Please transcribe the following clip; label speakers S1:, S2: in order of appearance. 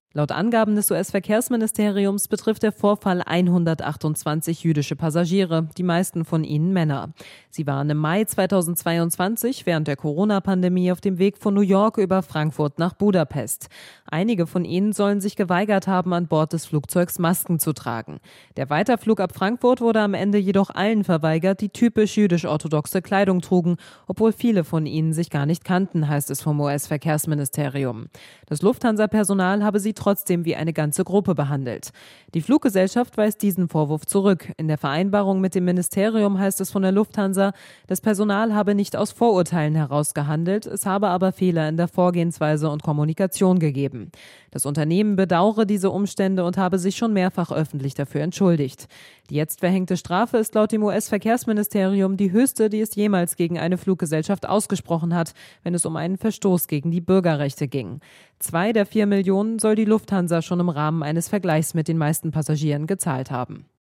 S1: Laut Angaben des US-Verkehrsministeriums betrifft der Vorfall 128 jüdische Passagiere, die meisten von ihnen Männer. Sie waren im Mai 2022 während der Corona-Pandemie auf dem Weg von New York über Frankfurt nach Budapest. Einige von ihnen sollen sich geweigert haben, an Bord des Flugzeugs Masken zu tragen. Der Weiterflug ab Frankfurt wurde am Ende jedoch allen verweigert, die typisch jüdisch-orthodoxe Kleidung trugen, obwohl viele von ihnen sich gar nicht kannten, heißt es vom US-Verkehrsministerium. Das Lufthansa-Personal habe sie trotzdem wie eine ganze Gruppe behandelt. Die Fluggesellschaft weist diesen Vorwurf zurück. In der Vereinbarung mit dem Ministerium heißt es von der Lufthansa, das Personal habe nicht aus Vorurteilen heraus gehandelt, es habe aber Fehler in der Vorgehensweise und Kommunikation gegeben. Das Unternehmen bedauere diese Umstände und habe sich schon mehrfach öffentlich dafür entschuldigt. Die jetzt verhängte Strafe ist laut dem US-Verkehrsministerium die höchste, die es jemals gegen eine Fluggesellschaft ausgesprochen hat, wenn es um einen Verstoß gegen die Bürgerrechte ging. 2 der 4 Millionen soll die Lufthansa schon im Rahmen eines Vergleichs mit den meisten Passagieren gezahlt haben.